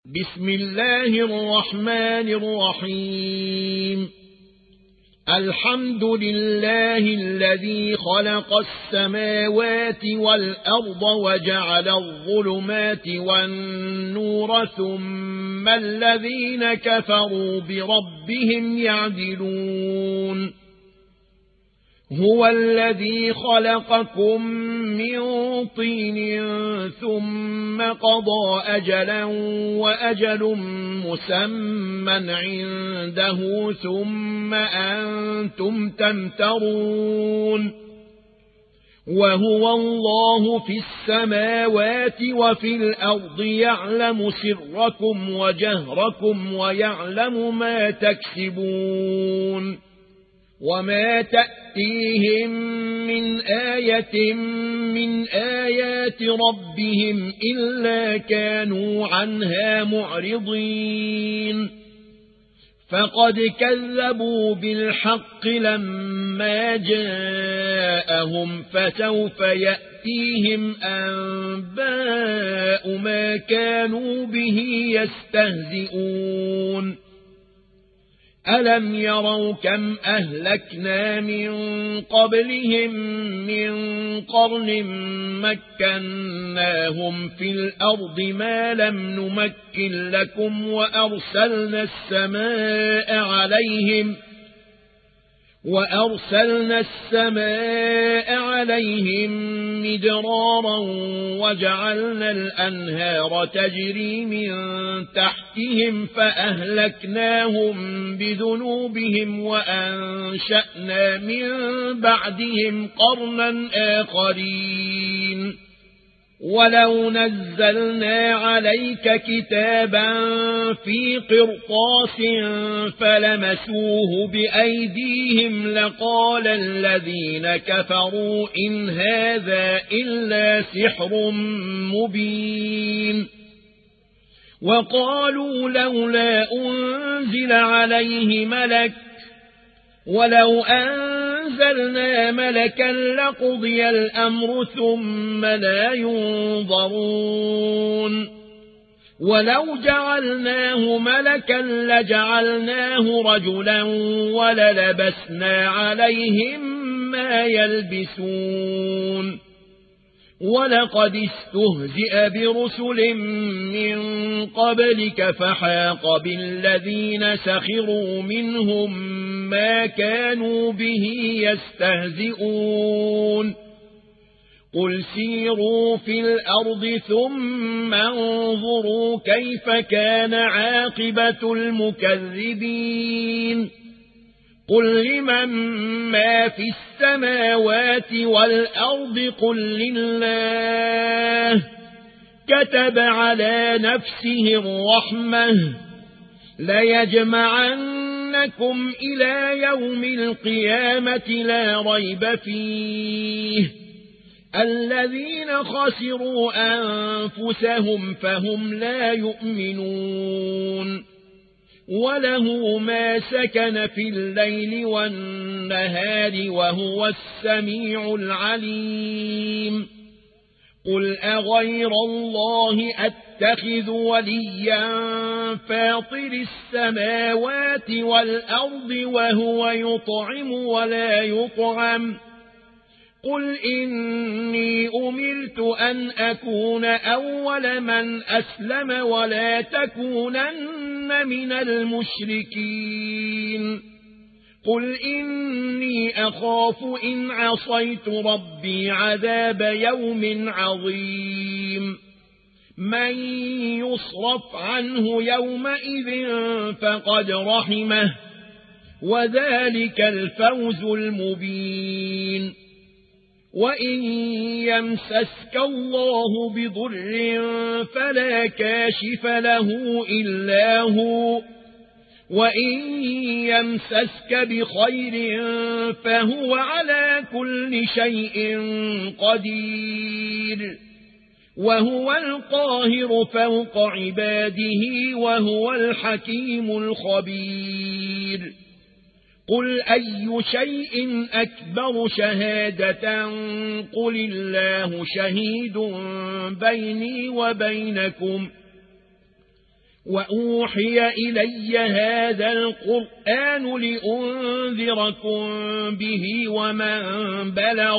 بسم الله الرحمن الرحيم. الحمد لله الذي خلق السماوات والأرض وجعل الظلمات والنور ثم الذين كفروا بربهم يعدلون. هو الذي خلقكم من طين ثم قضى أجلا وأجل مسمى عنده ثم أنتم تمترون. وهو الله في السماوات وفي الأرض يعلم سركم وجهركم ويعلم ما تكسبون. وما تأتيهم من آية من آيات ربهم إلا كانوا عنها معرضين. فقد كذبوا بالحق لما جاءهم فسوف يأتيهم أنباء ما كانوا به يستهزئون. ألم يروا كم أهلكنا من قبلهم من قرن مكناهم في الأرض ما لم نمكن لكم وأرسلنا السماء عليهم مدرارا وجعلنا الأنهار تجري من تحتهم فأهلكناهم بذنوبهم وأنشأنا من بعدهم قرنا آخرين. ولو نزلنا عليك كتابا في قرطاس فلمسوه بأيديهم لقال الذين كفروا إن هذا إلا سحر مبين. وقالوا لولا أنزل عليه ملك ولو أنزلنا ملكا لقضي الأمر ثم لا ينظرون. ولو جعلناه ملكا لجعلناه رجلا وللبسنا عليهم ما يلبسون. ولقد استهزئ برسل من قبلك فحاق بالذين سخروا منهم ما كانوا به يستهزئون. قل سيروا في الأرض ثم انظروا كيف كان عاقبة المكذبين. قل لمن ما في السماوات والأرض قل لله. كتب على نفسه الرحمة ليجمعنكم إلى يوم القيامة لا ريب فيه. الذين خسروا أنفسهم فهم لا يؤمنون. وله ما سكن في الليل والنهار وهو السميع العليم. قل أغير الله أتخذ وليا فاطر السماوات والأرض وهو يطعم ولا يطعم. قل إني أمرت أن أكون أول من أسلم ولا تكونن من المشركين. قل إني أخاف إن عصيت ربي عذاب يوم عظيم. من يصرف عنه يومئذ فقد رحمه وذلك الفوز المبين. وإن يمسسك الله بضر فلا كاشف له إلا هو وإن يمسسك بخير فهو على كل شيء قدير. وهو القاهر فوق عباده وهو الحكيم الخبير. قل أي شيء أكبر شهادة قل الله شهيد بيني وبينكم وأوحي إلي هذا القرآن لأنذركم به ومن بلغ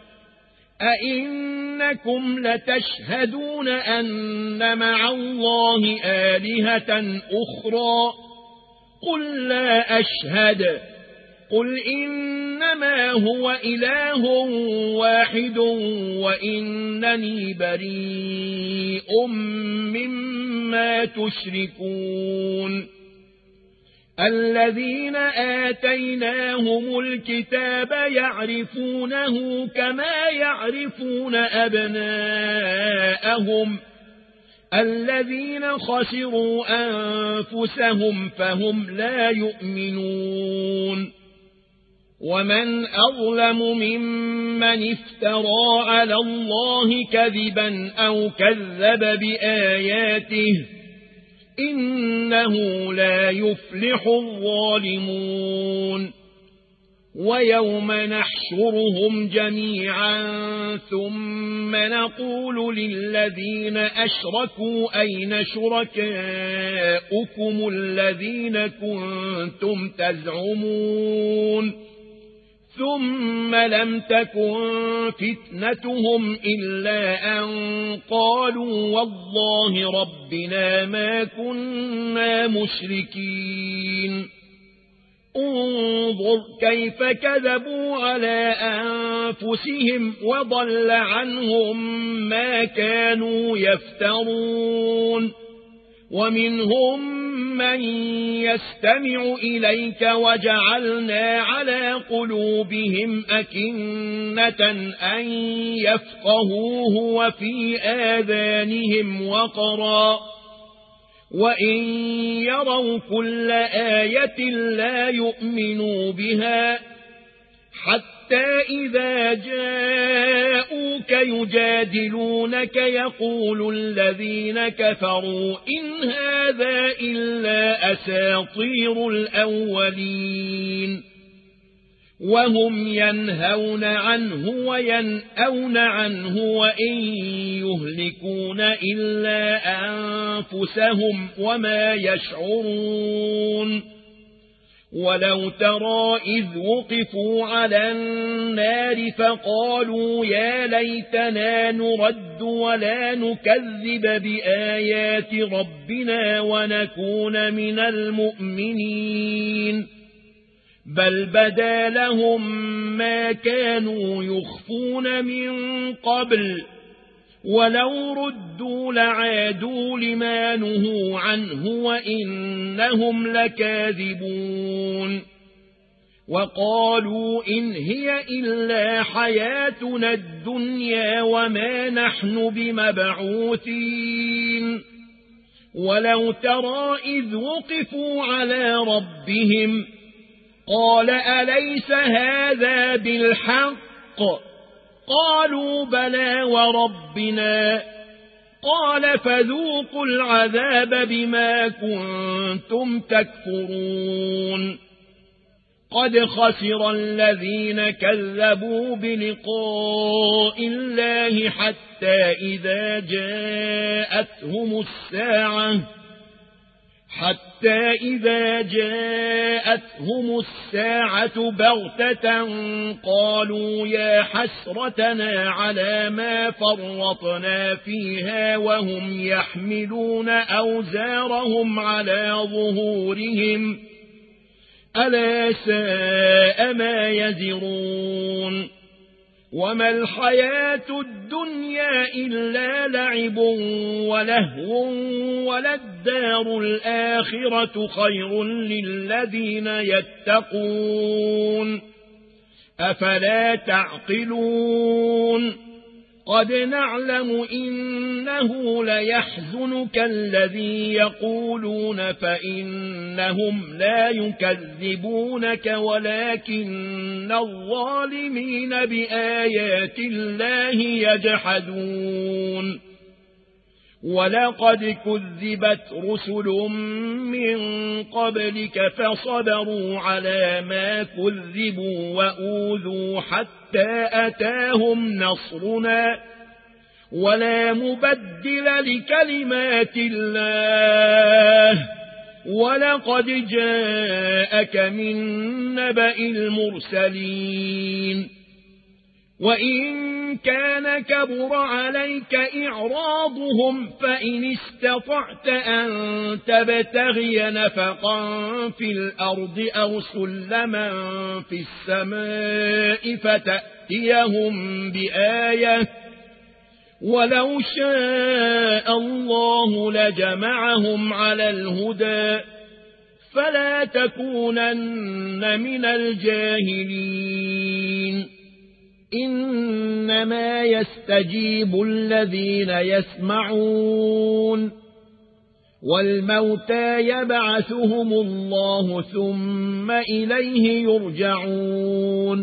أئنكم لتشهدون أن مع الله آلهة أخرى قل لا أشهد قل إنما هو إله واحد وإنني بريء مما تشركون الذين آتيناهم الكتاب يعرفونه كما يعرفون أبناءهم الذين خسروا أنفسهم فهم لا يؤمنون ومن أظلم ممن افترى على الله كذبا أو كذب بآياته إنه لا يفلح الظالمون ويوم نحشرهم جميعا ثم نقول للذين أشركوا أين شركاؤكم الذين كنتم تزعمون ثم لم تكن فتنتهم إلا أن قالوا والله ربنا ما كنا مشركين انظر كيف كذبوا على أنفسهم وضل عنهم ما كانوا يفترون ومنهم من يستمع إليك وجعلنا على قلوبهم أكنة أن يفقهوه وفي آذانهم وقرا وإن يروا كل آية لا يؤمنوا بها حتى إذا جاءوك يجادلونك يقول الذين كفروا إن هذا إلا أساطير الأولين وهم ينهون عنه وينأون عنه وإن يهلكون إلا أنفسهم وما يشعرون ولو ترى إذ وقفوا على النار فقالوا يا ليتنا نرد ولا نكذب بآيات ربنا ونكون من المؤمنين بل بدا لهم ما كانوا يخفون من قبل ولو ردوا لعادوا لما نهوا عنه وإنهم لكاذبون وقالوا إن هي إلا حياتنا الدنيا وما نحن بمبعوثين ولو ترى إذ وقفوا على ربهم قال أليس هذا بالحق قالوا بلى وربنا قال فذوقوا العذاب بما كنتم تكفرون قد خسر الذين كذبوا بلقاء الله حتى إذا جاءتهم الساعة بغتة قالوا يا حسرتنا على ما فرطنا فيها وهم يحملون أوزارهم على ظهورهم ألا ساء ما يزرون وما الحياة الدنيا إلا لعب ولهو وللدار الآخرة خير للذين يتقون أفلا تعقلون قد نعلم إنه ليحزنك الذي يقولون فإنهم لا يكذبونك ولكن الظالمين بآيات الله يجحدون ولقد كذبت رسل من قبلك فصبروا على ما كذبوا وأوذوا حتى أتاهم نصرنا ولا مبدل لكلمات الله ولقد جاءك من نبأ المرسلين وإن كان كبر عليك إعراضهم فإن استطعت أن تبتغي نفقا في الأرض أو سلما في السماء فتأتيهم بآية ولو شاء الله لجمعهم على الهدى فلا تكونن من الجاهلين إنما يستجيب الذين يسمعون والموتى يبعثهم الله ثم إليه يرجعون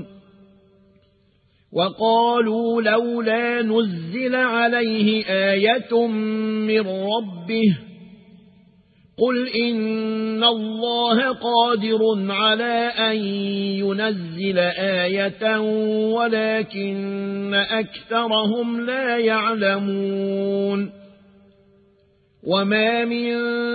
وقالوا لولا نزل عليه آية من ربه قل إن الله قادر على أن ينزل آية ولكن أكثرهم لا يعلمون وما من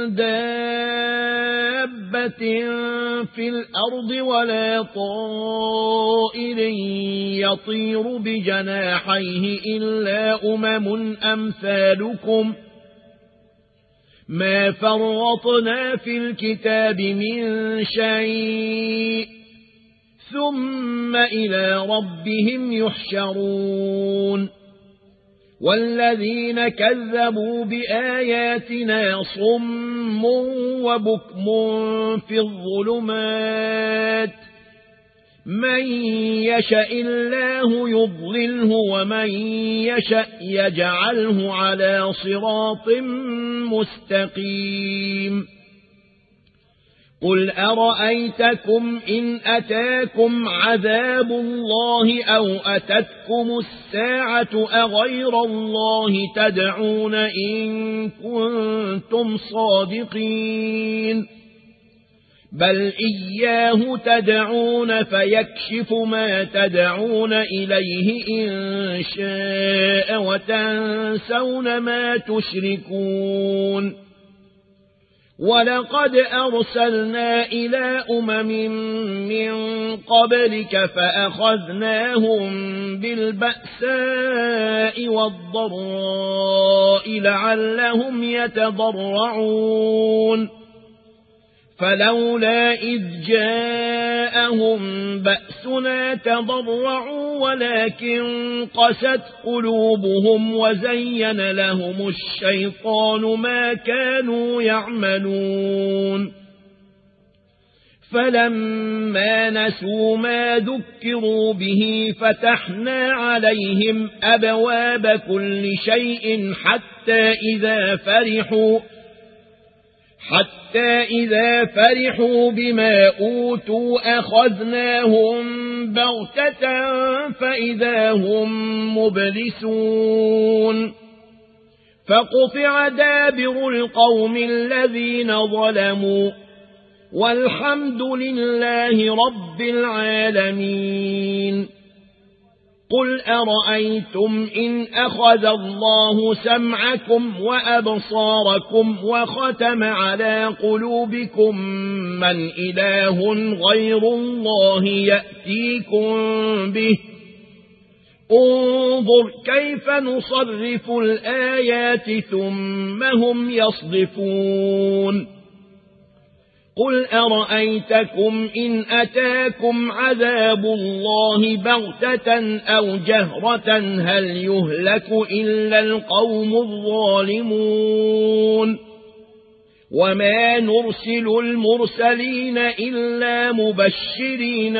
دابة في الأرض ولا طائر يطير بجناحيه إلا أمثالكم ما فرطنا في الكتاب من شيء ثم إلى ربهم يحشرون والذين كذبوا بآياتنا صم وبكم في الظلمات من يشاء الله يضلله ومن يشاء يجعله على صراط مستقيم قل أرأيتكم إن أتاكم عذاب الله أو أتتكم الساعة أغير الله تدعون إن كنتم صادقين بل إياه تدعون فيكشف ما تدعون إليه إن شاء وتنسون ما تشركون ولقد أرسلنا إلى من قبلك فأخذناهم بالبأساء والضراء لعلهم يتضرعون فلولا إذ جاءهم بأسنا تضرعوا ولكن قست قلوبهم وزين لهم الشيطان ما كانوا يعملون فلما نسوا ما ذكروا به فتحنا عليهم أبواب كل شيء حتى إذا فرحوا بما أوتوا أخذناهم بغتة فإذا هم مبلسون فقطع دابر القوم الذين ظلموا والحمد لله رب العالمين قل أرأيتم إن أخذ الله سمعكم وأبصاركم وختم على قلوبكم من إله غير الله يأتيكم به انظر كيف نصرف الآيات ثم هم يصدفون قل أرأيتكم إن أتاكم عذاب الله بغتة أو جهرة هل يهلك إلا القوم الظالمون وما نرسل المرسلين إلا مبشرين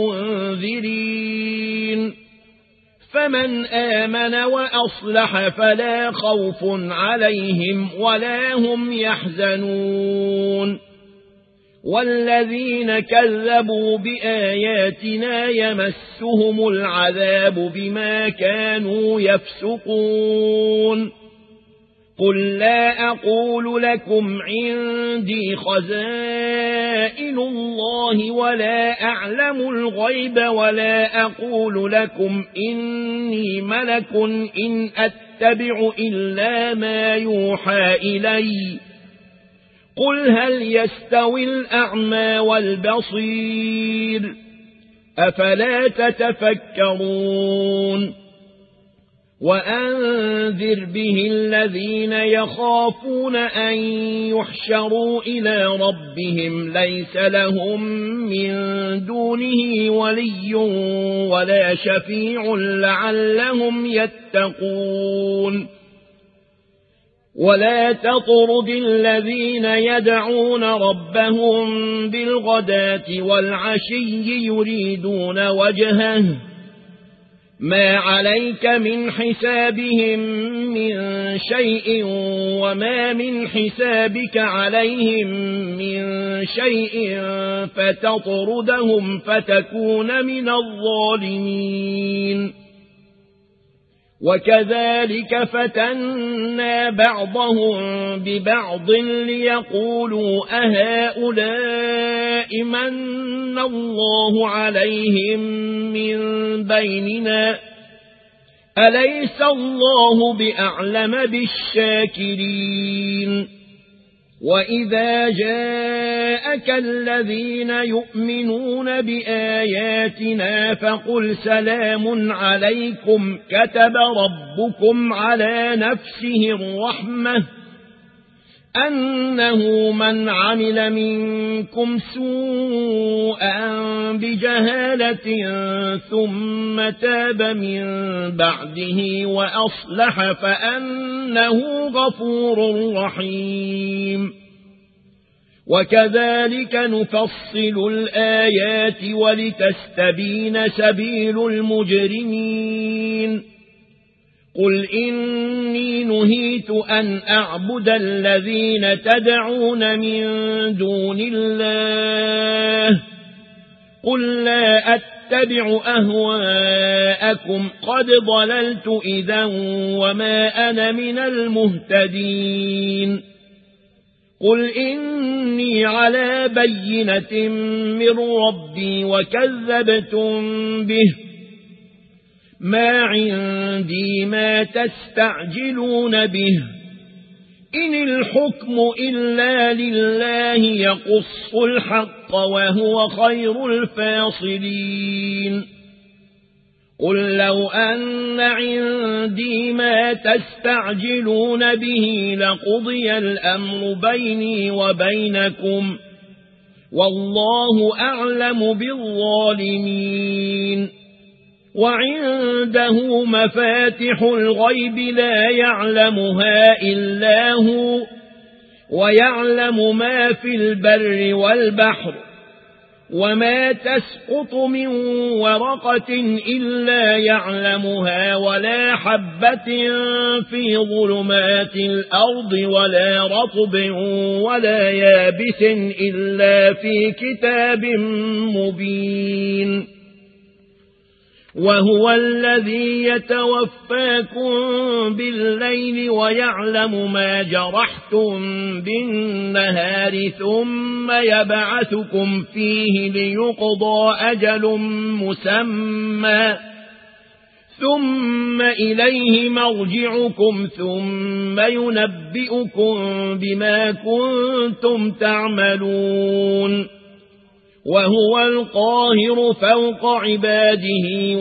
ومنذرين فمن آمن وأصلح فلا خوف عليهم ولا هم يحزنون والذين كذبوا بآياتنا يمسهم العذاب بما كانوا يفسقون قل لا أقول لكم عندي خزائن الله ولا أعلم الغيب ولا أقول لكم إني ملك إن أتبع إلا ما يوحى إلي قل هل يستوي الأعمى والبصير أفلا تتفكرون وأنذر به الذين يخافون أن يحشروا إلى ربهم ليس لهم من دونه ولي ولا شفيع لعلهم يتقون ولا تطرد الذين يدعون ربهم بالغداة والعشي يريدون وجهه ما عليك من حسابهم من شيء وما من حسابك عليهم من شيء فتطردهم فتكون من الظالمين وكذلك فتنا بعضهم ببعض ليقولوا أهؤلاء من الله عليهم من بيننا أليس الله بأعلم بالشاكرين وإذا جاءك الذين يؤمنون بآياتنا فقل سلام عليكم كتب ربكم على نفسه الرحمة أنه من عمل منكم سوءا بجهالة ثم تاب من بعده وأصلح فأنه غفور رحيم وكذلك نفصل الآيات ولتستبين سبيل المجرمين قل إني نهيت أن أعبد الذين تدعون من دون الله قل لا أتبع أهواءكم قد ضللت إذا وما أنا من المهتدين قل إني على بينة من ربي وكذبتم به ما عندي ما تستعجلون به إن الحكم إلا لله يقص الحق وهو خير الفاصلين قل لو أن عندي ما تستعجلون به لقضي الأمر بيني وبينكم والله أعلم بالظالمين وعنده مفاتح الغيب لا يعلمها إلا هو ويعلم ما في البر والبحر وما تسقط من ورقة إلا يعلمها ولا حبة في ظلمات الأرض ولا رطب ولا يابس إلا في كتاب مبين وهو الذي يتوفاكم بالليل ويعلم ما جرحتم بالنهار ثم يبعثكم فيه ليقضى أجل مسمى ثم إليه مرجعكم ثم ينبئكم بما كنتم تعملون وهو القاهر فوق عباده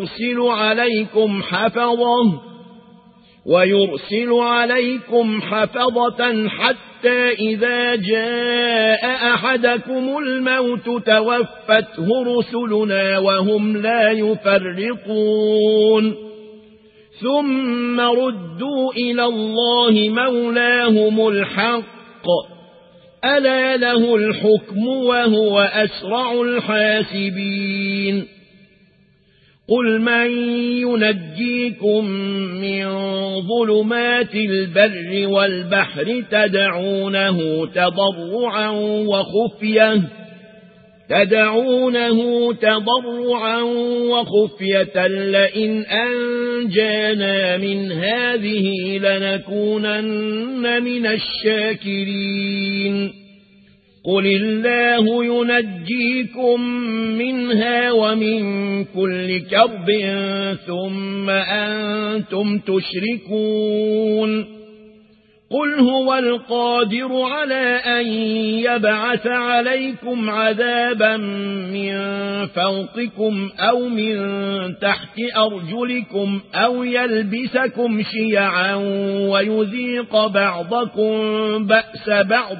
ويرسل عليكم حفظة حتى إذا جاء أحدكم الموت توفته رسلنا وهم لا يفرطون ثم ردوا إلى الله مولاهم الحق ألا له الحكم وهو أسرع الحاسبين قل من ينجيكم من ظلمات البر والبحر تدعونه تضرعا وخفية لئن أنجانا من هذه لنكونن من الشاكرين قل الله ينجيكم منها ومن كل كرب ثم أنتم تشركون قل هو القادر على أن يبعث عليكم عذابا من فوقكم أو من تحت أرجلكم أو يلبسكم شيعا ويذيق بعضكم بأس بعض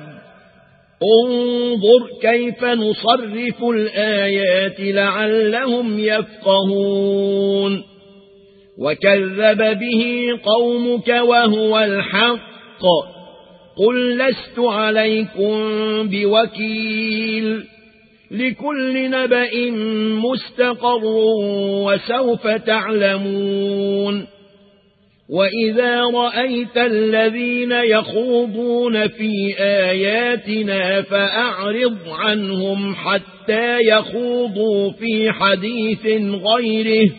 انظر كيف نصرف الآيات لعلهم يفقهون وكذب به قومك وهو الحق قل لست عليكم بوكيل لكل نبأ مستقر وسوف تعلمون وإذا رأيت الذين يخوضون في آياتنا فأعرض عنهم حتى يخوضوا في حديث غيره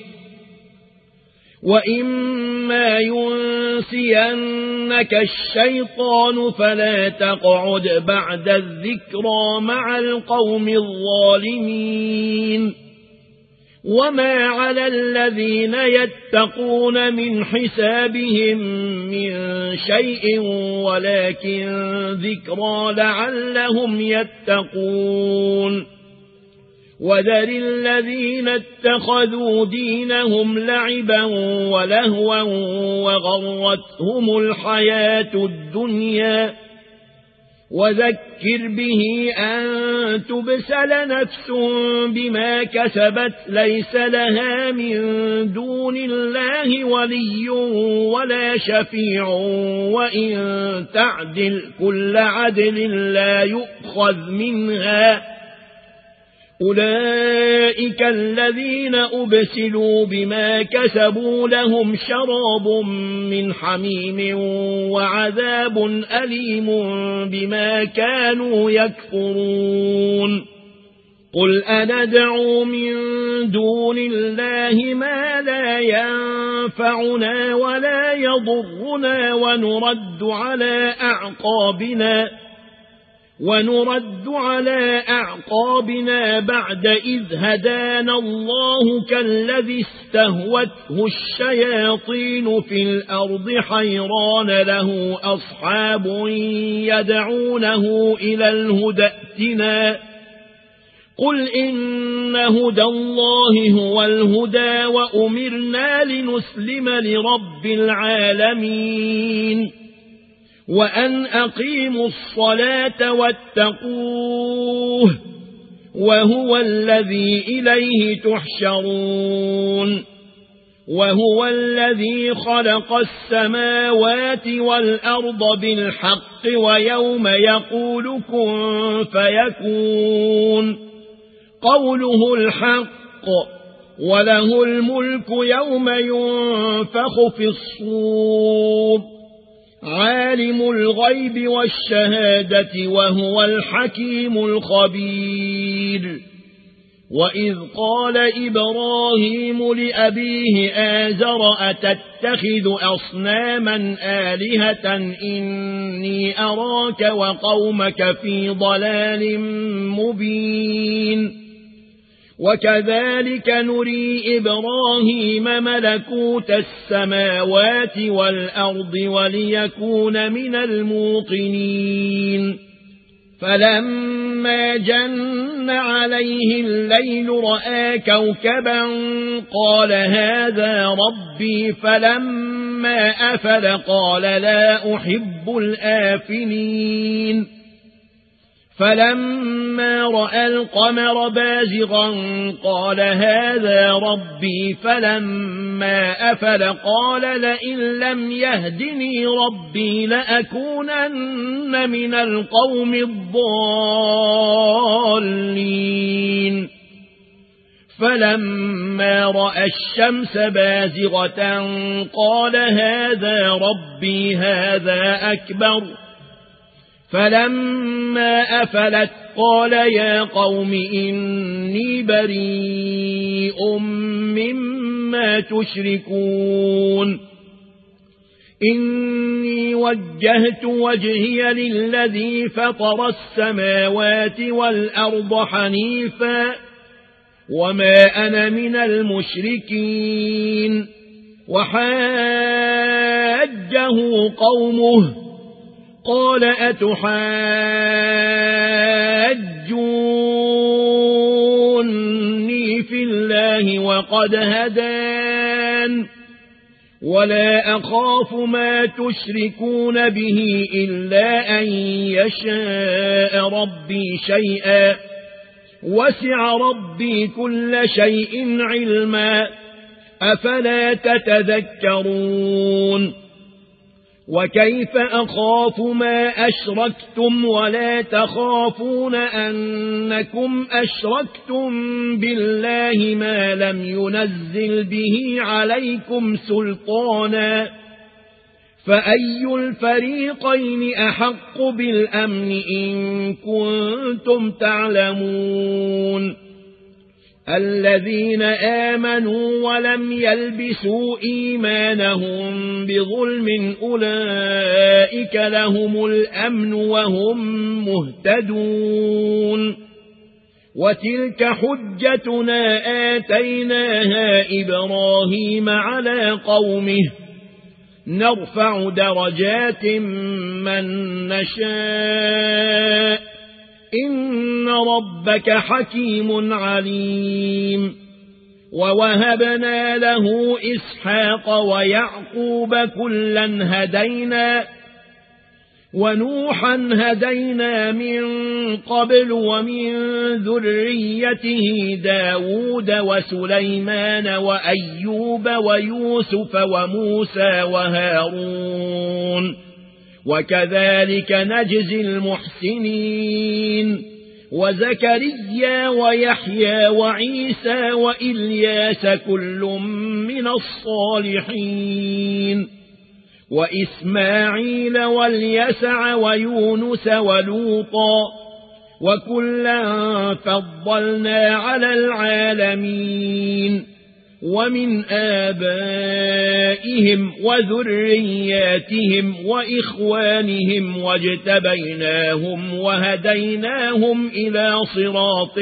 وإما ينسينك الشيطان فلا تقعد بعد الذكرى مع القوم الظالمين وما على الذين يتقون من حسابهم من شيء ولكن ذكرى لعلهم يتقون وذر الذين اتخذوا دينهم لعبا ولهوا وغرتهم الحياة الدنيا وذكر به أن تبسل نفس بما كسبت ليس لها من دون الله ولي ولا شفيع وإن تعدل كل عدل لا يؤخذ منها أولئك الذين أبسلوا بما كسبوا لهم شراب من حميم وعذاب أليم بما كانوا يكفرون قل أندعو من دون الله ما لا ينفعنا ولا يضرنا ونرد على أعقابنا بعد إذ هدانا الله كالذي استهوته الشياطين في الأرض حيران له أصحاب يدعونه إلى الهدى ائتنا قل إن هدى الله هو الهدى وأمرنا لنسلم لرب العالمين وأن أقيموا الصلاة واتقوه وهو الذي إليه تحشرون وهو الذي خلق السماوات والأرض بالحق ويوم يقول كن فيكون قوله الحق وله الملك يوم ينفخ في الصور عالم الغيب والشهادة وهو الحكيم الخبير وإذ قال إبراهيم لأبيه آزر أتتخذ أصناما آلهة إني أراك وقومك في ضلال مبين وكذلك نري إبراهيم ملكوت السماوات والأرض وليكون من الموقنين فلما جن عليه الليل رأى كوكبا قال هذا ربي فلما أفل قال لا أحب الآفلين فلما رأى القمر بازغا قال هذا ربي فلما أفل قال لئن لم يهدني ربي لأكونن من القوم الضالين فلما رأى الشمس بازغة قال هذا ربي هذا أكبر فلما أفلت قال يا قوم إني بريء مما تشركون إني وجهت وجهي للذي فطر السماوات والأرض حنيفا وما أنا من المشركين وحاجه قومه قال أتحاجوني في الله وقد هدان ولا أخاف ما تشركون به إلا أن يشاء ربي شيئا وسع ربي كل شيء علما أفلا تتذكرون وكيف أخاف ما أشركتم ولا تخافون أنكم أشركتم بالله ما لم ينزل به عليكم سلطانا فأي الفريقين أحق بالأمن إن كنتم تعلمون الذين آمنوا ولم يلبسوا إيمانهم بظلم أولئك لهم الأمن وهم مهتدون وتلك حجتنا آتيناها إبراهيم على قومه نرفع درجات من نشاء إن ربك حكيم عليم ووهبنا له إسحاق ويعقوب كلا هدينا ونوحا هدينا من قبل ومن ذريته داود وسليمان وأيوب ويوسف وموسى وهارون وكذلك نجزي المحسنين وزكريا ويحيى وعيسى وإلياس كل من الصالحين وإسماعيل واليسع ويونس ولوطا وكلا فضلنا على العالمين ومن آبائهم وذرياتهم وإخوانهم واجتبيناهم وهديناهم إلى صراط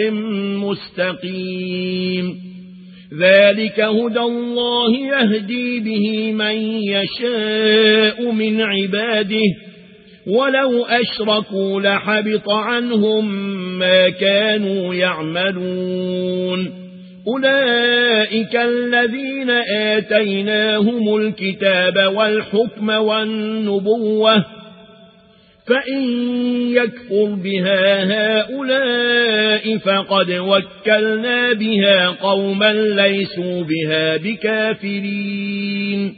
مستقيم ذلك هدى الله يهدي به من يشاء من عباده ولو أشركوا لحبط عنهم ما كانوا يعملون أولئك الذين آتيناهم الكتاب والحكم والنبوة فإن يكفر بها هؤلاء فقد وكلنا بها قوما ليسوا بها بكافرين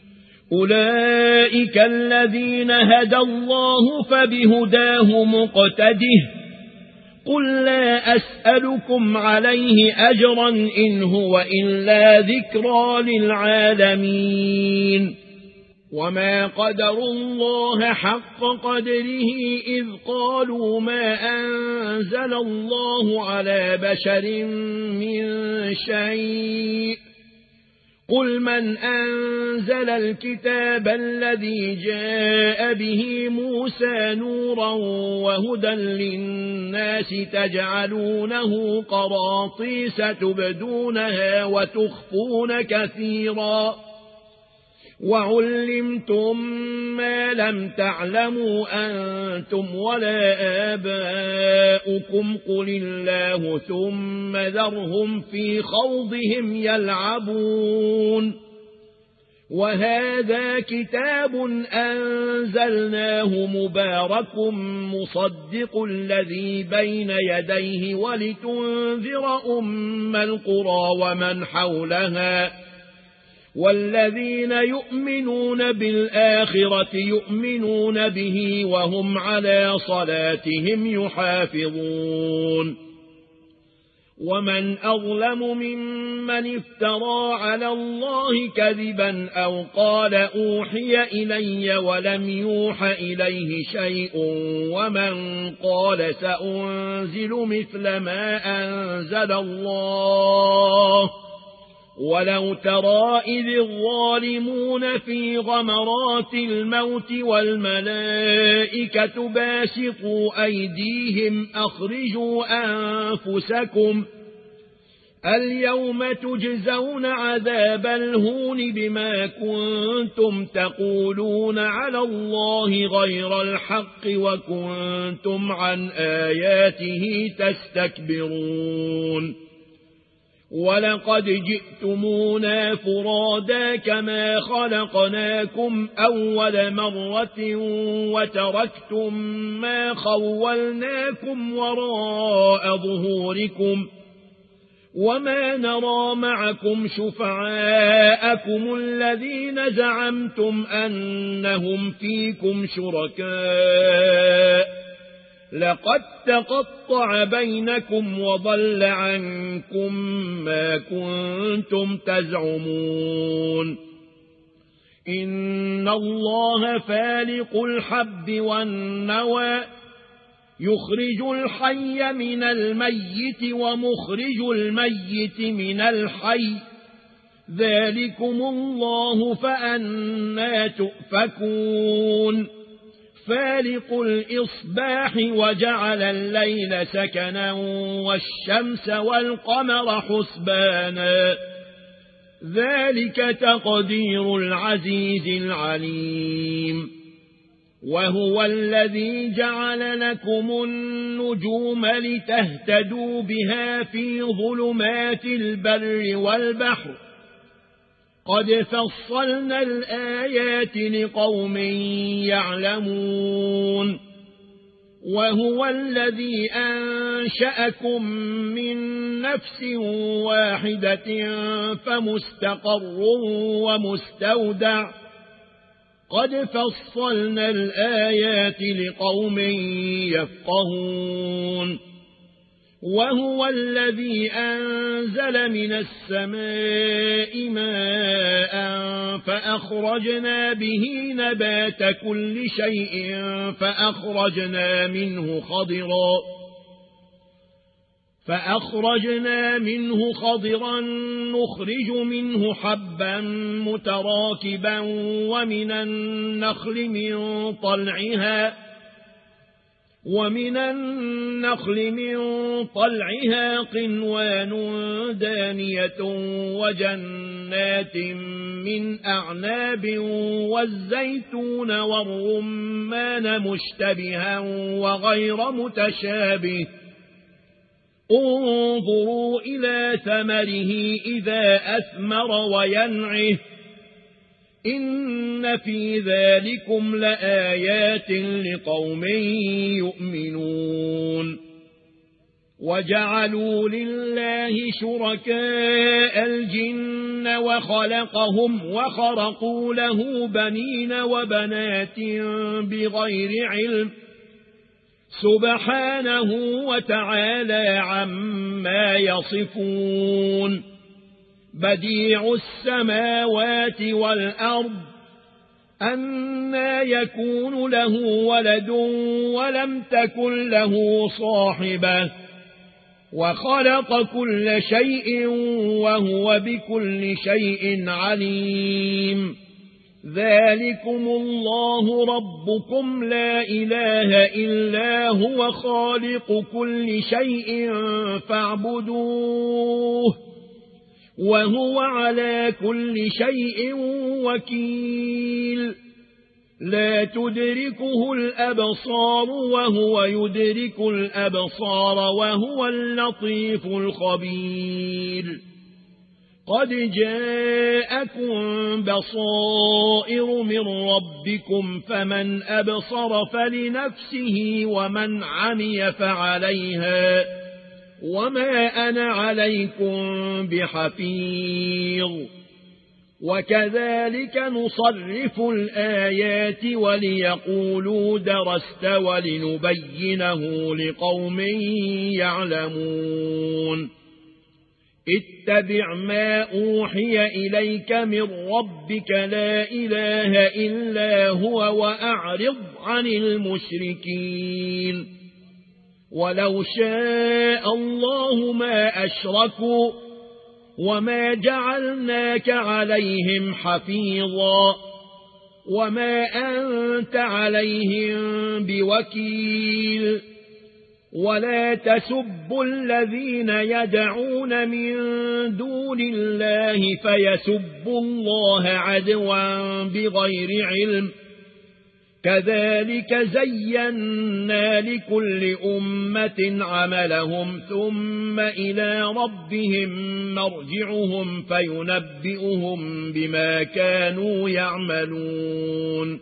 أولئك الذين هدى الله فبهداه مقتده قل لا أسألكم عليه أجرا إن هو إلا ذكرى للعالمين وما قدروا الله حق قدره إذ قالوا ما أنزل الله على بشر من شيء قل من أنزل الكتاب الذي جاء به موسى نورا وهدى للناس تجعلونه قراطيس تبدونها وتخفون كثيرا وعلمتم ما لم تعلموا أنتم ولا آباؤكم قل الله ثم ذرهم في خوضهم يلعبون وهذا كتاب أنزلناه مبارك مصدق الذي بين يديه ولتنذر أم القرى ومن حولها والذين يؤمنون بالآخرة يؤمنون به وهم على صلاتهم يحافظون ومن أظلم ممن افترى على الله كذبا أو قال أوحي إلي ولم يوح إليه شيء ومن قال سأنزل مثل ما أنزل الله ولو ترى إذ الظالمون في غمرات الموت والملائكة باسطوا أيديهم اليوم تجزون عذاب الهون بما كنتم تقولون على الله غير الحق وكنتم عن آياته تستكبرون ولقد جئتمونا فرادا كما خلقناكم أول مرة وتركتم ما خولناكم وراء ظهوركم وما نرى معكم شفعاءكم الذين زعمتم أنهم فيكم شركاء لقد تقطع بينكم وضل عنكم ما كنتم تزعمون إن الله فالق الحب والنوى يخرج الحي من الميت ومخرج الميت من الحي ذلكم الله فأنى تؤفكون فالق الإصباح وجعل الليل سكنا والشمس والقمر حسبانا ذلك تقدير العزيز العليم وهو الذي جعل لكم النجوم لتهتدوا بها في ظلمات البر والبحر قد فصلنا الآيات لقوم يعلمون وهو الذي أنشأكم من نفس واحدة فمستقر ومستودع قد فصلنا الآيات لقوم يفقهون وهو الذي أنزل من السماء ماء فأخرجنا به نبات كل شيء فأخرجنا منه خضرا نخرج منه حبا متراكبا ومن النخل من طلعها قنوان دانية وجنات من أعناب والزيتون والرمان مشتبها وغير متشابه انظروا إلى ثمره إذا أثمر وينعه إن في ذلكم لآيات لقوم يؤمنون وجعلوا لله شركاء الجن وخلقهم وخرقوا له بنين وبنات بغير علم سبحانه وتعالى عما يصفون بديع السماوات والأرض أنى يكون له ولد ولم تكن له صاحبة وخلق كل شيء وهو بكل شيء عليم ذلكم الله ربكم لا إله إلا هو خالق كل شيء فاعبدوه وهو على كل شيء وكيل لا تدركه الأبصار وهو يدرك الأبصار وهو اللطيف الخبير قد جاءكم بصائر من ربكم فمن أبصر فلنفسه ومن عمي فعليها وما أنا عليكم بحفيظ وكذلك نصرف الآيات وليقولوا درست ولنبينه لقوم يعلمون اتبع ما أوحي إليك من ربك لا إله إلا هو وأعرض عن المشركين ولو شاء الله ما أشركوا وما جعلناك عليهم حفيظا وما أنت عليهم بوكيل ولا تسبوا الذين يدعون من دون الله فيسبوا الله عدوا بغير علم، كذلك زينا لكل أمة عملهم ثم إلى ربهم مرجعهم فينبئهم بما كانوا يعملون.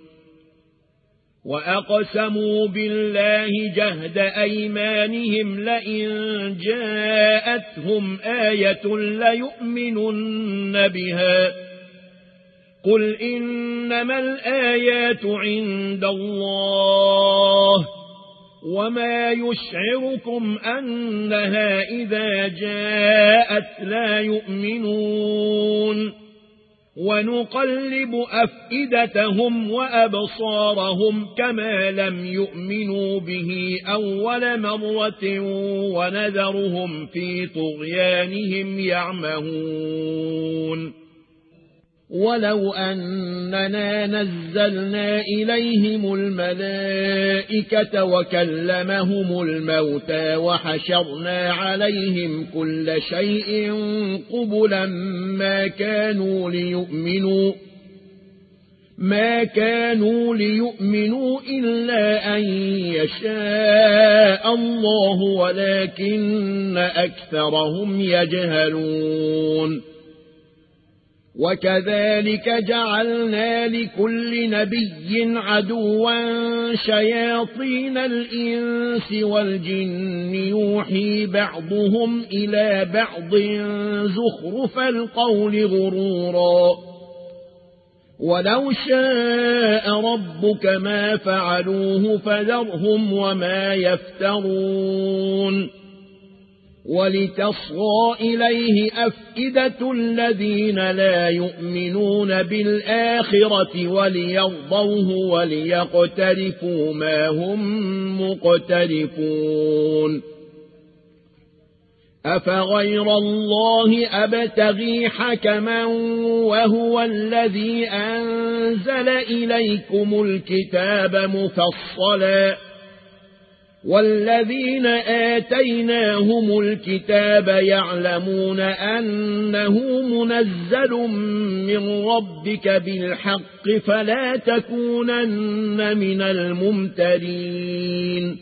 وأقسموا بالله جهد أيمانهم لئن جاءتهم آية ليؤمنن بها، قل إنما الآيات عند الله وما يشعركم أنها إذا جاءت لا يؤمنون. ونقلب أفئدتهم وأبصارهم كما لم يؤمنوا به أول مرة ونذرهم في طغيانهم يعمهون. ولو أننا نزلنا إليهم الملائكة وكلمهم الموتى وحشرنا عليهم كل شيء قبلا ما كانوا ليؤمنوا إلا أن يشاء الله ولكن أكثرهم يجهلون. وكذلك جعلنا لكل نبي عدوا شياطين الإنس والجن يوحي بعضهم إلى بعض زخرف القول غرورا، ولو شاء ربك ما فعلوه فذرهم وما يفترون. ولتصغى إليه أفئدة الذين لا يؤمنون بالآخرة وليرضوه وليقترفوا ما هم مقترفون. أفغير الله أبتغي حكما وهو الذي أنزل إليكم الكتاب مفصلا، والذين آتيناهم الكتاب يعلمون أنه منزل من ربك بالحق فلا تكونن من الممترين.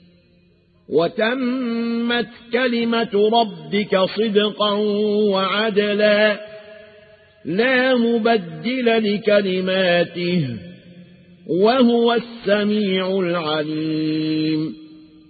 وتمت كلمة ربك صدقا وعدلا لا مبدل لكلماته وهو السميع العليم.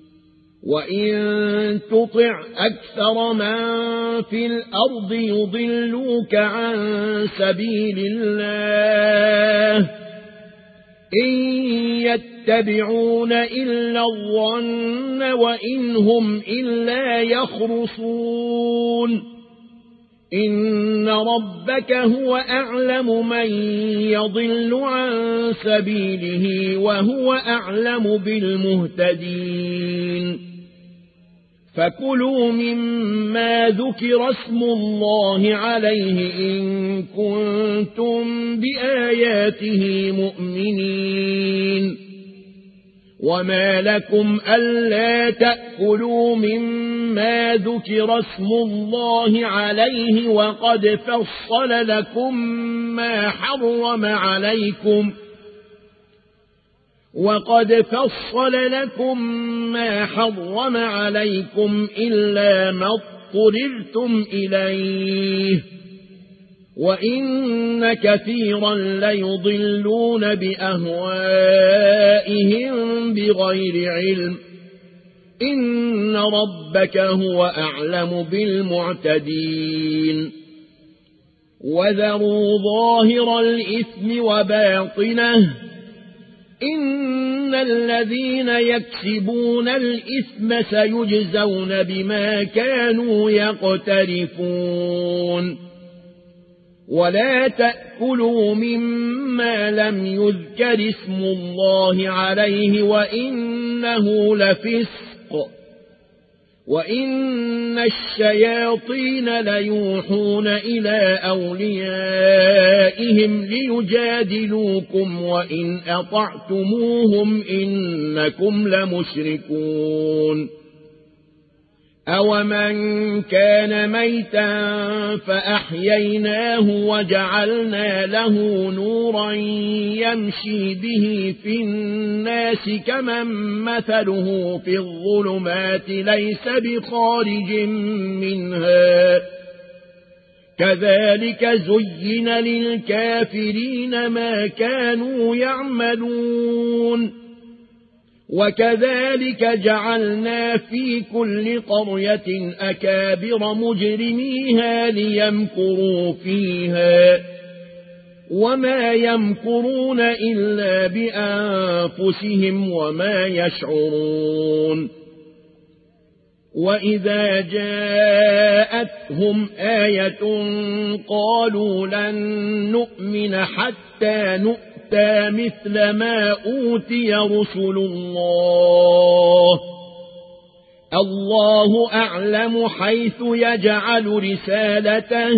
وإن تطع أكثر من في الأرض يضلوك عن سبيل الله إن يتبعون إلا الظن وإن هم إلا يخرصون. إن ربك هو أعلم من يضل عن سبيله وهو أعلم بالمهتدين. فكلوا مما ذكر اسم الله عليه إن كنتم بآياته مؤمنين. وما لكم ألا تأكلوا مما ذكر اسم الله عليه وقد فصل لكم ما حرم عليكم إلا ما اضطررتم إليه. وإن كثيرا ليضلون بأهوائهم بغير علم. إن ربك هو أعلم بالمعتدين. وذروا ظاهر الإثم وباطنه إن الذين يكسبون الإثم سيجزون بما كانوا يقترفون. ولا تأكلوا مما لم يذكر اسم الله عليه وإنه لفسق. وإن الشياطين ليوحون إلى أوليائهم ليجادلوكم وإن أطعتموهم إنكم لمشركون. أَوَمَنْ كَانَ مَيْتًا فَأَحْيَيْنَاهُ وَجَعَلْنَا لَهُ نُورًا يَمْشِي بِهِ فِي النَّاسِ كَمَنْ مَثَلُهُ فِي الظُّلُمَاتِ لَيْسَ بِخَارِجٍ مِنْهَا كَذَلِكَ زُيِّنَ لِلْكَافِرِينَ مَا كَانُوا يَعْمَلُونَ وَكَذَلِكَ جَعَلْنَا فِي كُلِّ قَرْيَةٍ أَكَابِرَ مُجْرِمِيهَا لِيَمْكُرُوا فِيهَا وَمَا يَمْكُرُونَ إِلَّا بِأَنفُسِهِمْ وَمَا يَشْعُرُونَ وَإِذَا جَاءَتْهُمْ آيَةٌ قَالُوا لَن نُّؤْمِنَ حَتَّى نُؤْتَىٰ مِثْلَ مَا أُوتِيَ رُسُلُ الله أعلم حيث يجعل رسالته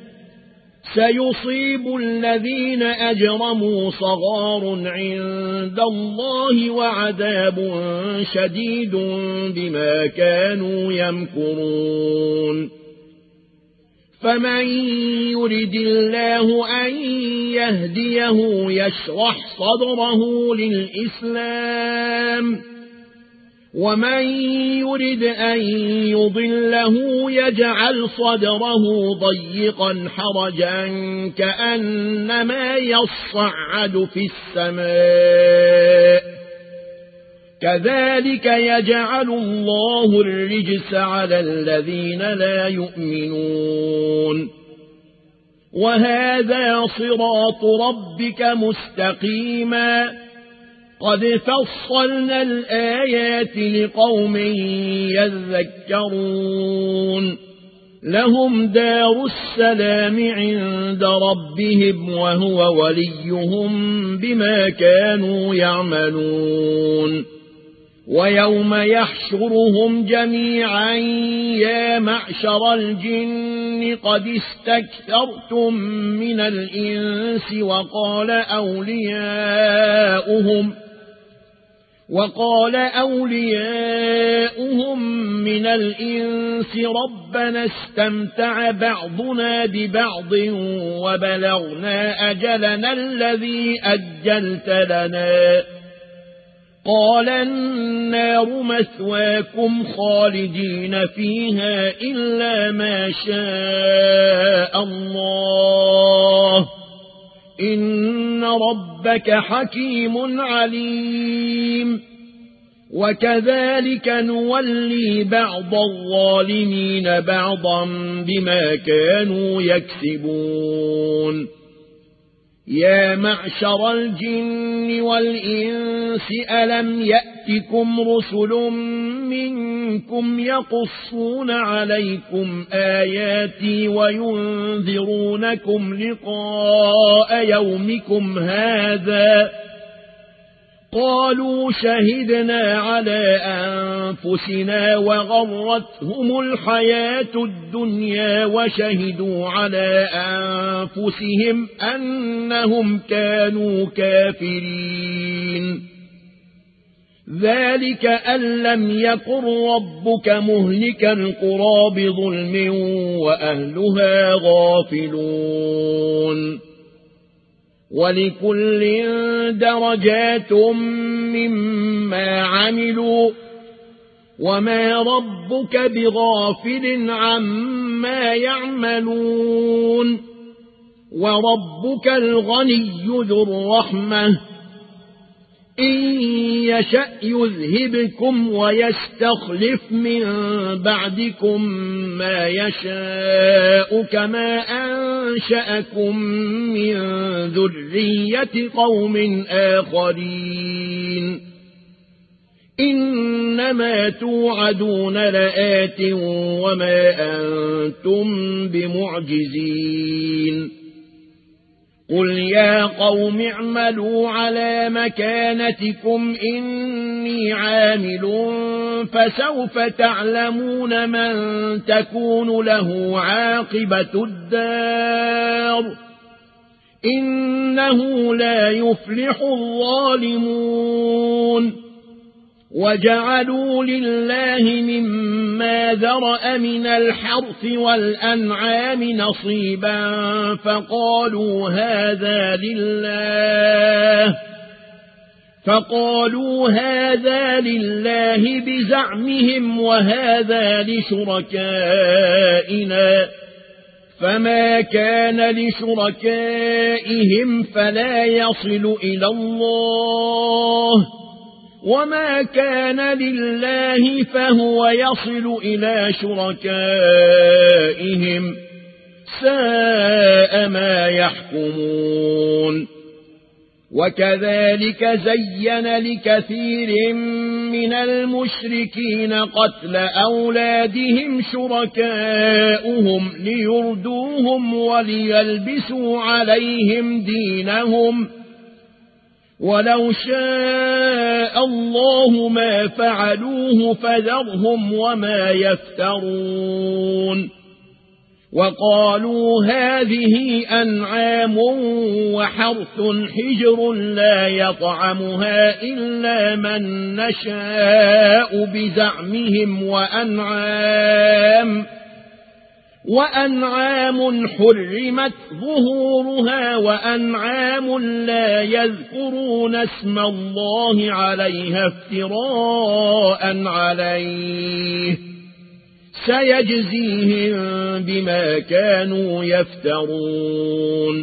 سيصيب الذين أجرموا صغار عند الله وعذاب شديد بما كانوا يمكرون فمن يرد الله أن يهديه يشرح صدره للإسلام ومن يرد أن يضله يجعل صدره ضيقا حرجا كأنما يصعد في السماء كذلك يجعل الله الرجس على الذين لا يؤمنون وهذا صراط ربك مستقيما قد فصلنا الآيات لقوم يذكرون لهم دار السلام عند ربهم وهو وليهم بما كانوا يعملون ويوم يحشرهم جميعا يا معشر الجن قد استكثرتم من الإنس وقال أولياؤهم من الإنس ربنا استمتع بعضنا ببعض وبلغنا أجلنا الذي أجلت لنا قال النار مثواكم خالدين فيها إلا ما شاء الله إن ربك حكيم عليم وكذلك نولي بعض الظالمين بعضا بما كانوا يكسبون يا معشر الجن والإنس ألم يأتكم رسل منكم يقصون عليكم آياتي وينذرونكم لقاء يومكم هذا قالوا شهدنا على أنفسنا وغرتهم الحياة الدنيا وشهدوا على أنفسهم أنهم كانوا كافرين ذلك أن لم يكن ربك مهلك القرى بظلم وأهلها غافلون ولكل درجات مما عملوا وما ربك بغافل عما يعملون وربك الغني ذو الرحمة إن يشأ يذهبكم ويستخلف من بعدكم ما يشاء كما أنشأكم من ذرية قوم آخرين إنما توعدون لآت وما أنتم بمعجزين قل يا قوم اعملوا على مكانتكم إني عامل فسوف تعلمون من تكون له عاقبة الدار إنه لا يفلح الظالمون وجعلوا لله مما مما ذرأ من الحرث والأنعام نصيبا فقالوا هذا لله بزعمهم وهذا لشركائنا، فما كان لشركائهم فلا يصل إلى الله، وما كان لله فهو يصل إلى شركائهم، ساء ما يحكمون. وكذلك زين لكثير من المشركين قتل أولادهم شركاؤهم ليردوهم وليلبسوا عليهم دينهم، ولو شاء الله ما فعلوه فذرهم وما يفترون. وقالوا هذه أنعام وحرث حجر لا يطعمها إلا من نشاء بزعمهم، وأنعام حرمت ظهورها وأنعام لا يذكرون اسم الله عليها افتراء عليه، سيجزيهم بما كانوا يفترون.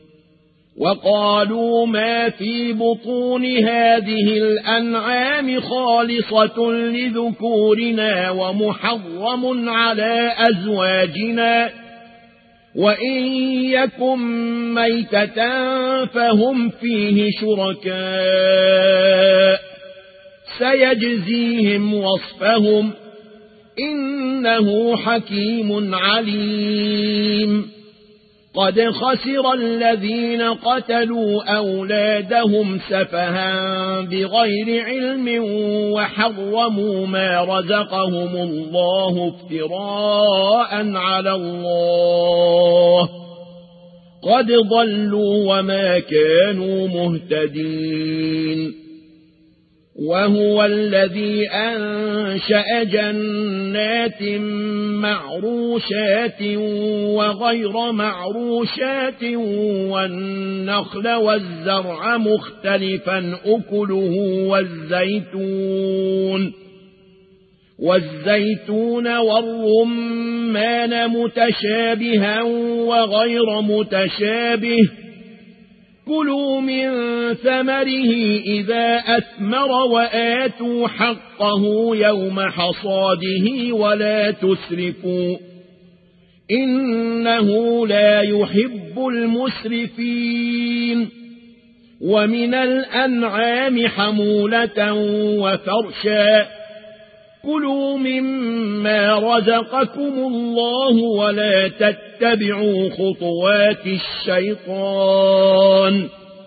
وقالوا ما في بطون هذه الأنعام خالصة لذكورنا ومحرم على أزواجنا، وإن يكن ميتة فهم فيه شركاء، سيجزيهم وصفهم إنه حكيم عليم. قد خسر الذين قتلوا أولادهم سفها بغير علم وحرموا ما رزقهم الله افتراء على الله، قد ضلوا وما كانوا مهتدين. وهو الذي أنشأ جنات معروشات وغير معروشات والنخل والزرع مختلفا أكله والزيتون والرمان متشابها وغير متشابه، كلوا من ثمره إذا أثمر وآتوا حقه يوم حصاده ولا تسرفوا، إنه لا يحب المسرفين. ومن الأنعام حمولة وفرشا، كلوا مما رزقكم الله ولا تتبعوا خطوات الشيطان،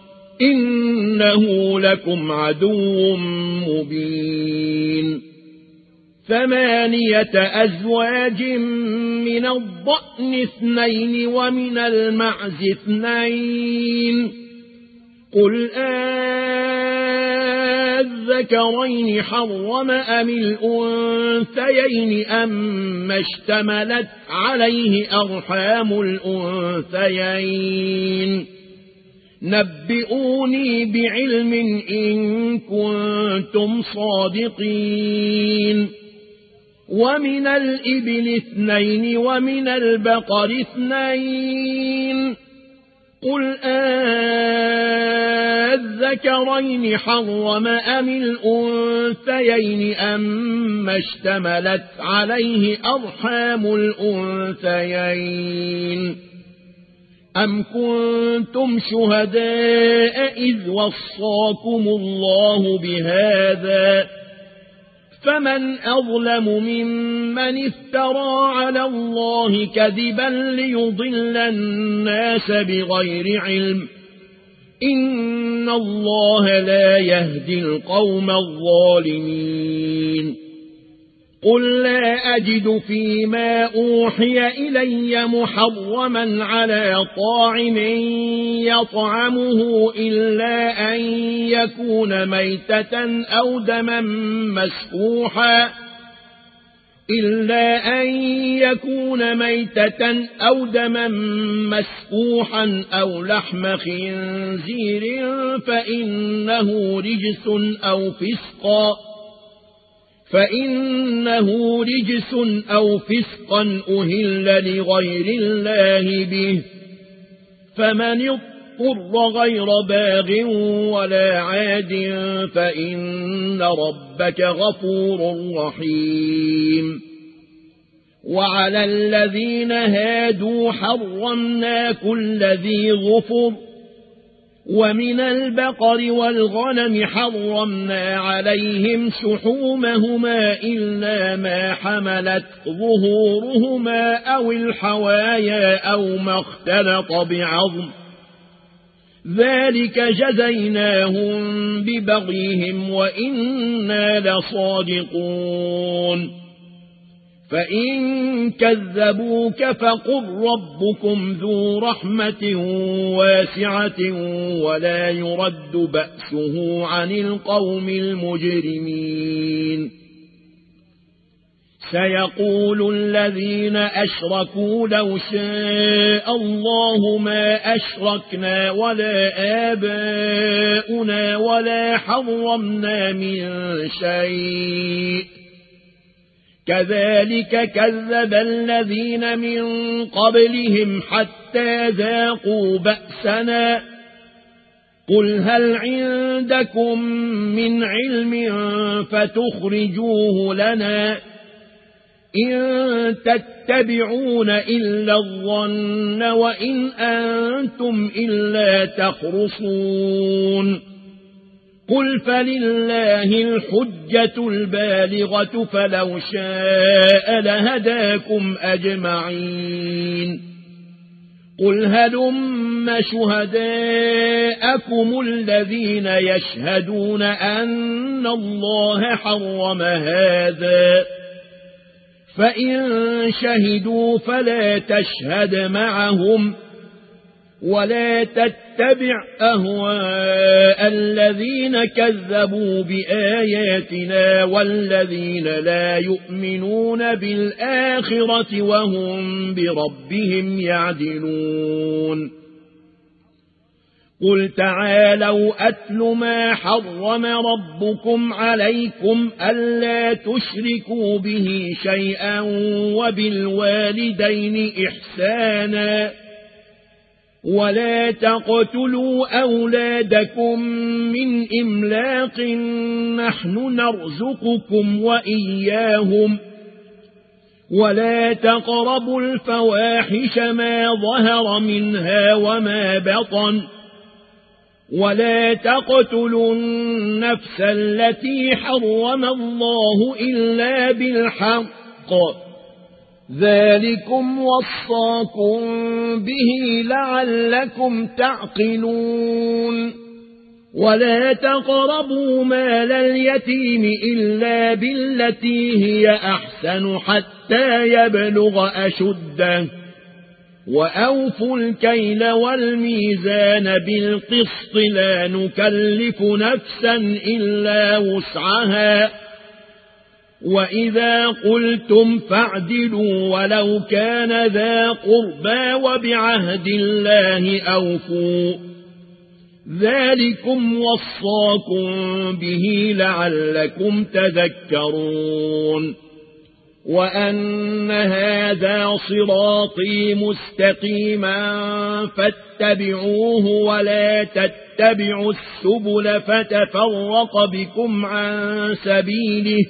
إنه لكم عدو مبين. 8 أزواج من الضأن 2 ومن المعز 2، قل الذكرين حرم أم الأنثيين أما اشتملت عليه أرحام الأنثيين، نبئوني بعلم إن كنتم صادقين. ومن الإبل 2 ومن البقر 2، قل الذكرين حرم أم الأنثيين أما اشتملت عليه أرحام الأنثيين، أم كنتم شهداء إذ وصاكم الله بهذا، فمن أظلم ممن افترى على الله كذبا ليضل الناس بغير علم، إن الله لا يهدي القوم الظالمين. قل لا أجد فيما أوحي إلي محرما على طاعم يطعمه إلا أن يكون ميتة أو دما مسفوحا إلا أن يكون ميتة أو دما مسفوحا أو لحم خنزير فإنه رجس أو فسقا أهل لغير الله به. فمن اضطر غير باغ ولا عاد فإن ربك غفور رحيم. وعلى الذين هادوا حرمنا كل ذي ظفر، ومن البقر والغنم حرمنا عليهم شحومهما إلا ما حملت ظهورهما أو الحوايا أو ما اختلط بعظم، ذلك جزيناهم ببغيهم وإنا لصادقون. فإن كذبوك فقل ربكم ذو رحمة واسعة ولا يرد بأسه عن القوم المجرمين. سيقول الذين أشركوا لو شاء الله ما أشركنا ولا آباؤنا ولا حرمنا من شيء، كذلك كذب الذين من قبلهم حتى ذاقوا بأسنا. قل هل عندكم من علم فتخرجوه لنا؟ إن تتبعون إلا الظن وإن أنتم إلا تخرصون. قل فلله الحجة البالغة فلو شاء لهداكم أجمعين. قل هلم شهداءكم الذين يشهدون أن الله حرم هذا، فإن شهدوا فلا تشهد معهم ولا تتبع أهواء الذين كذبوا بآياتنا والذين لا يؤمنون بالآخرة وهم بربهم يعدلون. قل تعالوا أتل ما حرم ربكم عليكم ألا تشركوا به شيئا وبالوالدين إحسانا ولا تقتلوا أولادكم من إملاق نحن نرزقكم وإياهم ولا تقربوا الفواحش ما ظهر منها وما بطن ولا تقتلوا النفس التي حرم الله إلا بالحق، ذلكم وصاكم به لعلكم تعقلون. ولا تقربوا مال اليتيم إلا بالتي هي أحسن حتى يبلغ أشده، وأوفوا الكيل والميزان بالقسط لا نكلف نفسا إلا وسعها، وإذا قلتم فاعدلوا ولو كان ذا قربى وبعهد الله أوفوا، ذلكم وصاكم به لعلكم تذكرون. وأن هذا صراطي مستقيما فاتبعوه ولا تتبعوا السبل فتفرق بكم عن سبيله،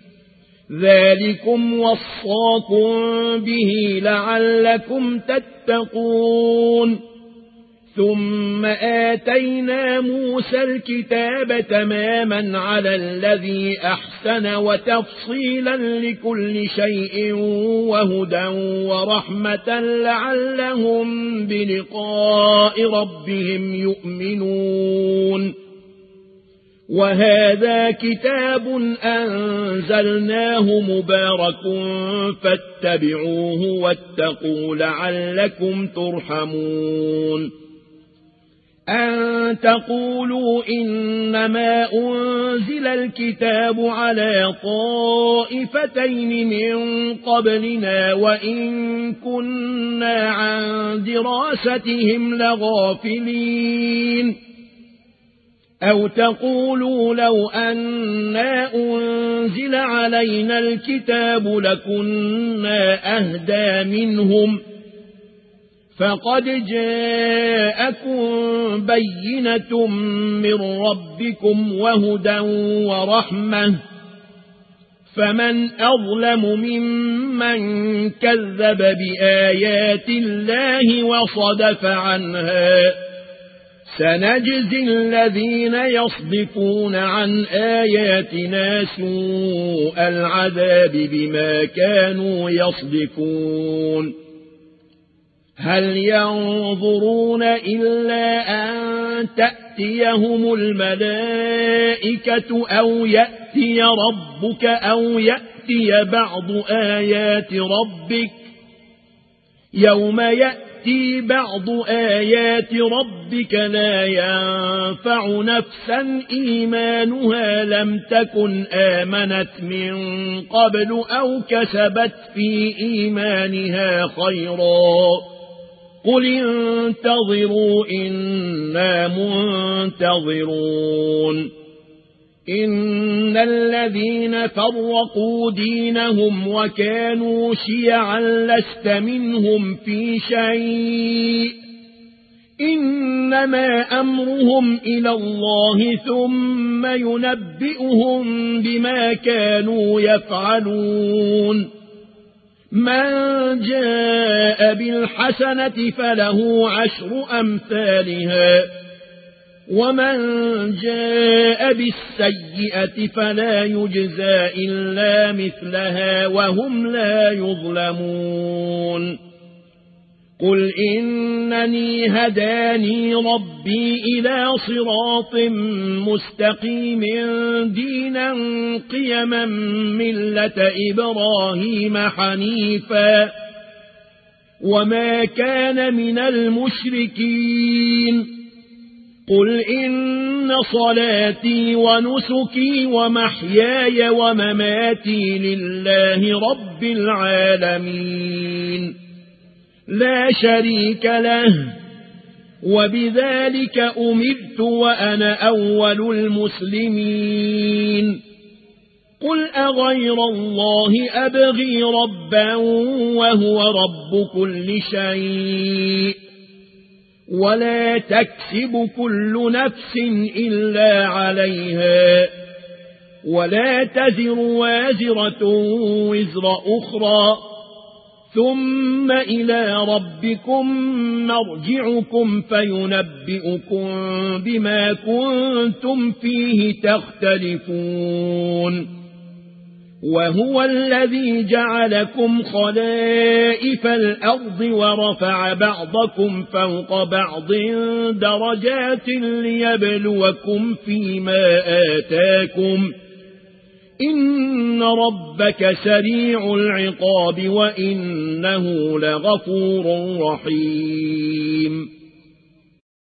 ذلكم وصاكم به لعلكم تتقون. ثم آتينا موسى الكتاب تماما على الذي أحسن وتفصيلا لكل شيء وهدى ورحمة لعلهم بلقاء ربهم يؤمنون. وهذا كتاب أنزلناه مبارك فاتبعوه واتقوا لعلكم ترحمون. أن تقولوا إنما أنزل الكتاب على طائفتين من قبلنا وإن كنا عن دراستهم لغافلين أو تقولوا لو أنا أنزل علينا الكتاب لكنا أهدى منهم فقد جاءكم بينة من ربكم وهدى ورحمة فمن أظلم ممن كذب بآيات الله وصدف عنها سنجزي الذين يصدفون عن آياتنا سوء العذاب بما كانوا يصدفون هل ينظرون إلا أن تأتيهم الملائكة أو يأتي ربك أو يأتي بعض آيات ربك يوم يأتي بعض آيات ربك لا ينفع نفسا إيمانها لم تكن آمنت من قبل أو كسبت في إيمانها خيرا قل انتظروا إنا منتظرون إن الذين فرقوا دينهم وكانوا شيعا لست منهم في شيء إنما أمرهم إلى الله ثم ينبئهم بما كانوا يفعلون من جاء بالحسنة فله 10 أمثالها ومن جاء بالسيئة فلا يجزى إلا مثلها وهم لا يظلمون قل إنني هداني ربي إلى صراط مستقيم دينا قيما ملة إبراهيم حنيفا وما كان من المشركين قل إن صلاتي ونسكي ومحياي ومماتي لله رب العالمين لا شريك له وبذلك أمرت وأنا أول المسلمين قل أغير الله أبغي ربا وهو رب كل شيء ولا تكسب كل نفس إلا عليها ولا تزر وازرة وزر أخرى ثم إلى ربكم مرجعكم فينبئكم بما كنتم فيه تختلفون وهو الذي جعلكم خلائف الأرض ورفع بعضكم فوق بعض درجات ليبلوكم فيما آتاكم إن ربك سريع العقاب وإنه لغفور رحيم